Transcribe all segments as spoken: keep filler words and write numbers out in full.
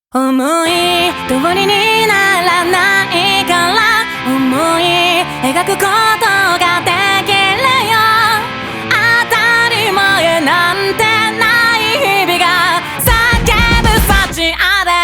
思い通りにならないから思い描くことができるよ。当たり前なんてない日々が叫ぶ幸あれ。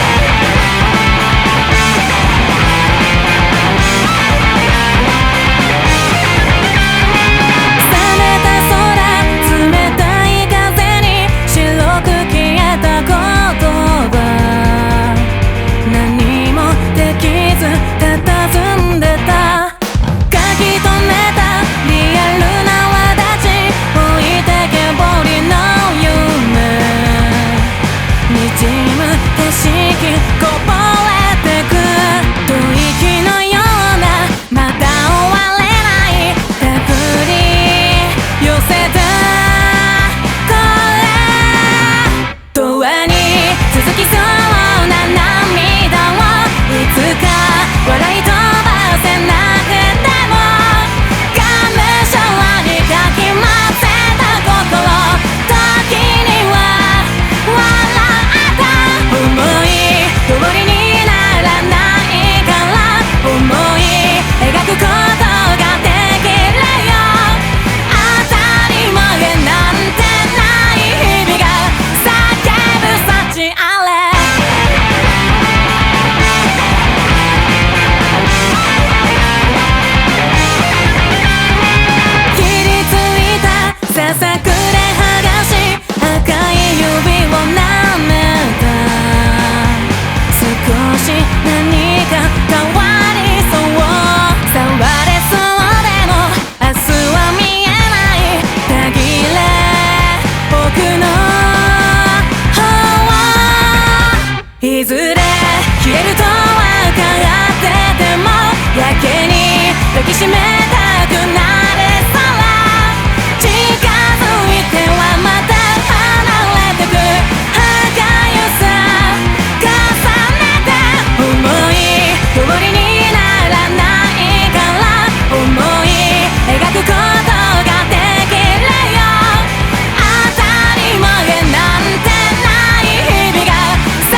いずれ消えるとわかっててもやけに抱きしめたくなれさら近づいてはまた離れてく歯がゆさ重ねて思い通りにならないから思い描くことができるよ。当たり前なんてない日々が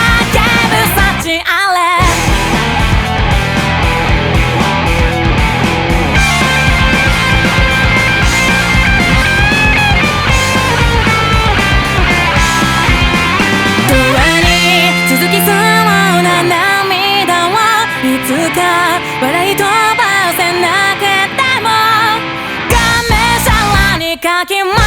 笑い飛ばせなくてもがめさらにかき回